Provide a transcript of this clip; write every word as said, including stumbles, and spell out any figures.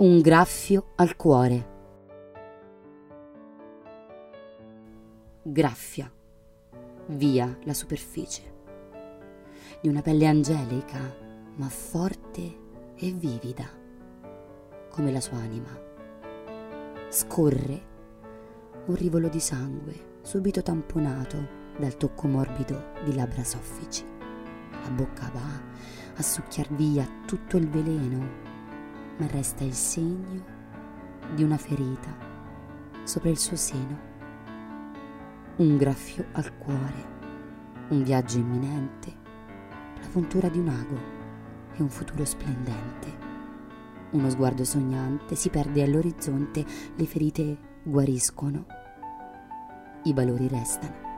Un graffio al cuore. Graffia via la superficie di una pelle angelica, ma forte e vivida, come la sua anima. Scorre un rivolo di sangue, subito tamponato dal tocco morbido di labbra soffici. La bocca va a succhiar via tutto il veleno, ma resta il segno di una ferita sopra il suo seno. Un graffio al cuore, un viaggio imminente, la puntura di un ago e un futuro splendente. Uno sguardo sognante si perde all'orizzonte, le ferite guariscono, i valori restano.